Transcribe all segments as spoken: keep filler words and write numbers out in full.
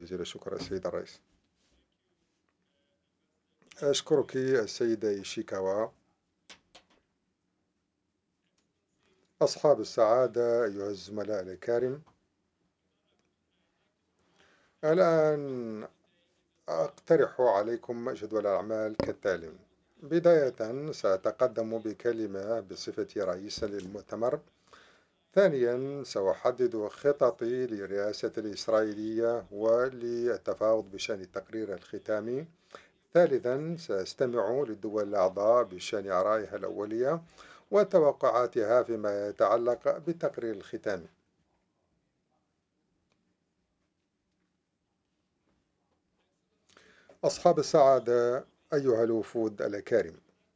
جزيل الشكر السيد الرئيس. أشكرك السيدة إيشيكاوا. أصحاب السعادة أيها الزملاء الكرام، الآن أقترح عليكم جدول الأعمال كالتالي. بداية سأتقدم بكلمة بصفتي رئيسا للمؤتمر. ثانيا سأحدد خططي للرئاسة الإسرائيلية وللتفاوض بشأن التقرير الختامي. ثالثا سأستمع للدول الأعضاء بشأن آرائها الأولية وتوقعاتها فيما يتعلق بالتقرير الختامي. أصحاب السعادة أيها الوفود الأكارم،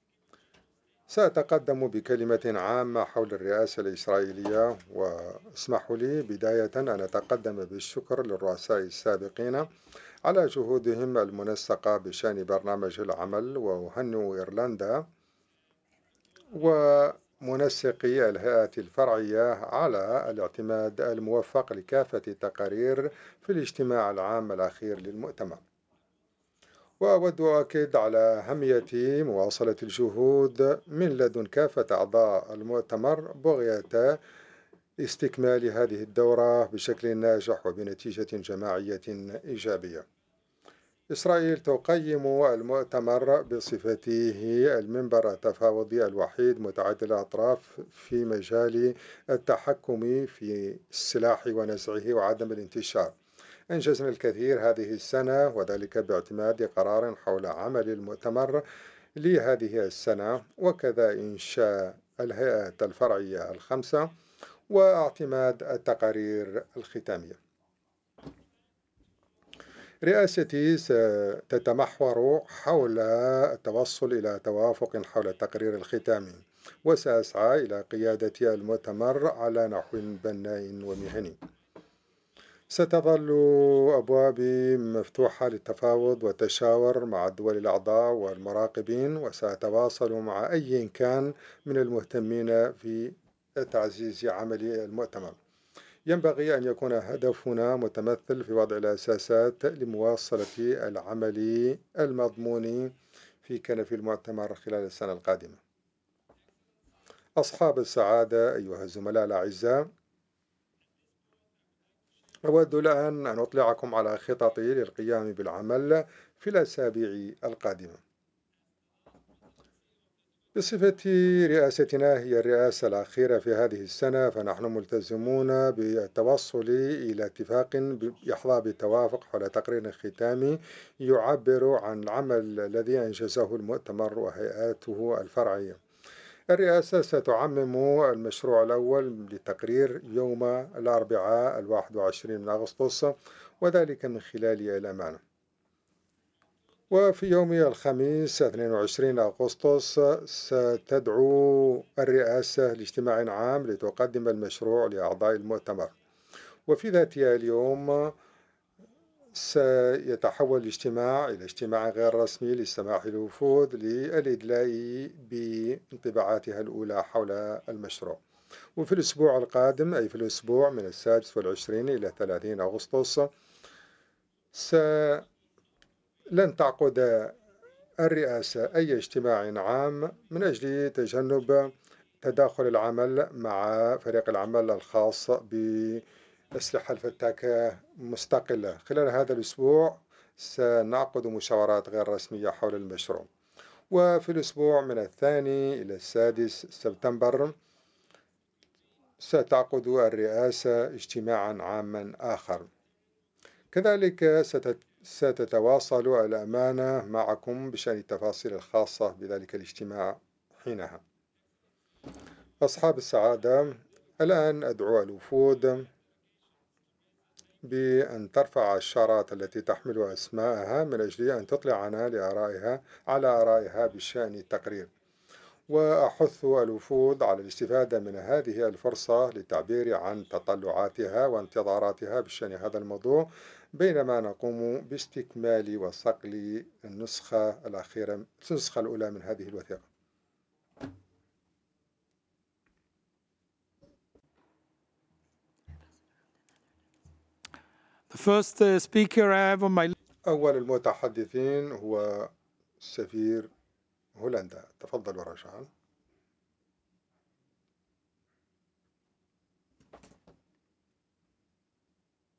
سأتقدم بكلمة عامة حول الرئاسة الإسرائيلية، واسمحوا لي بداية أن أتقدم بالشكر للرؤساء السابقين على جهودهم المنسقة بشأن برنامج العمل، وأهنئ إيرلندا ومنسقي الهيئة الفرعية على الاعتماد الموفق لكافة التقارير في الاجتماع العام الأخير للمؤتمر. وأود أؤكد على أهمية مواصلة الجهود من لدن كافة أعضاء المؤتمر بغية استكمال هذه الدورة بشكل ناجح وبنتيجة جماعية إيجابية. إسرائيل تقيم المؤتمر بصفته المنبر التفاوضي الوحيد متعدد الأطراف في مجال التحكم في السلاح ونزعه وعدم الانتشار. أنجزنا الكثير هذه السنة، وذلك باعتماد قرار حول عمل المؤتمر لهذه السنة، وكذا إنشاء الهيئات الفرعية الخمسة واعتماد التقارير الختامية. رئاستي ستتمحور حول التوصل إلى توافق حول التقرير الختامي، وسأسعى إلى قيادة المؤتمر على نحو بناء ومهني. ستظل أبوابي مفتوحة للتفاوض والتشاور مع الدول الأعضاء والمراقبين، وسأتواصل مع أي كان من المهتمين في تعزيز عمل المؤتمر. ينبغي أن يكون هدفنا متمثل في وضع الأساسات لمواصلة العمل المضمون في كنف المؤتمر خلال السنة القادمة. أصحاب السعادة أيها الزملاء الأعزاء، أود الآن أن أطلعكم على خططي للقيام بالعمل في الأسابيع القادمة. بصفة رئاستنا هي الرئاسة الأخيرة في هذه السنة، فنحن ملتزمون بالتوصل إلى اتفاق يحظى بالتوافق حول تقرير ختامي يعبر عن العمل الذي أنجزه المؤتمر وهيئاته الفرعية. الرئاسة ستعمم المشروع الأول للتقرير يوم الأربعاء الواحد والعشرين من أغسطس، وذلك من خلال الأمانة. وفي يوم الخميس اثنين وعشرين أغسطس ستدعو الرئاسة لاجتماع عام لتقدم المشروع لأعضاء المؤتمر، وفي ذات اليوم سيتحول الاجتماع إلى اجتماع غير رسمي للسماح للوفود للإدلاء بانطباعاتها الأولى حول المشروع. وفي الأسبوع القادم، أي في الأسبوع من السادس والعشرين إلى ثلاثين أغسطس، لن تعقد الرئاسة أي اجتماع عام من أجل تجنب تداخل العمل مع فريق العمل الخاص بالأسلحة الفتاكة مستقلة. خلال هذا الأسبوع سنعقد مشاورات غير رسمية حول المشروع. وفي الأسبوع من الثاني إلى السادس سبتمبر ستعقد الرئاسة اجتماعا عاما آخر. كذلك ستتواصل الأمانة معكم بشأن التفاصيل الخاصة بذلك الاجتماع حينها. أصحاب السعادة، الآن أدعو الوفود بأن ترفع الشارات التي تحمل أسماءها من أجل أن تطلعنا لآرائها على آرائها بشأن التقرير، وأحث الوفود على الاستفادة من هذه الفرصة للتعبير عن تطلعاتها وانتظاراتها بشأن هذا الموضوع، بينما نقوم باستكمال وصقل النسخة الأخيرة النسخة الأولى من هذه الوثيقة. The first uh, speaker I have on my أول المتحدثين هو سفير هولندا. تفضل ورشان.